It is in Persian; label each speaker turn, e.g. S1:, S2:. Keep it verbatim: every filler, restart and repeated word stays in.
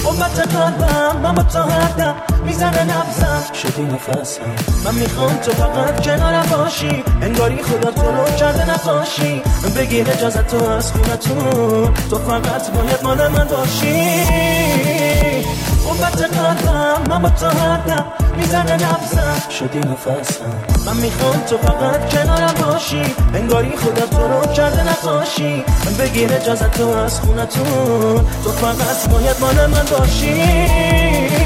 S1: قوت قلبم من با تو هردم میزنه نبزم شدی نفسم من میخوام تو فقط کنارم باشی انگاری خدا تو رو کرده نقاشی بگیر اجازت تو از خونتون تو فقط باید مال من باشی قوت قلبم من با تو هردم میزنه نبزم شدی نفسم من میخوام تو فقط کنارم باشی انگاری خدا تو رو کرده نقاشی بگیر اجازت تو از خونتون تو فقط باید مال من باشی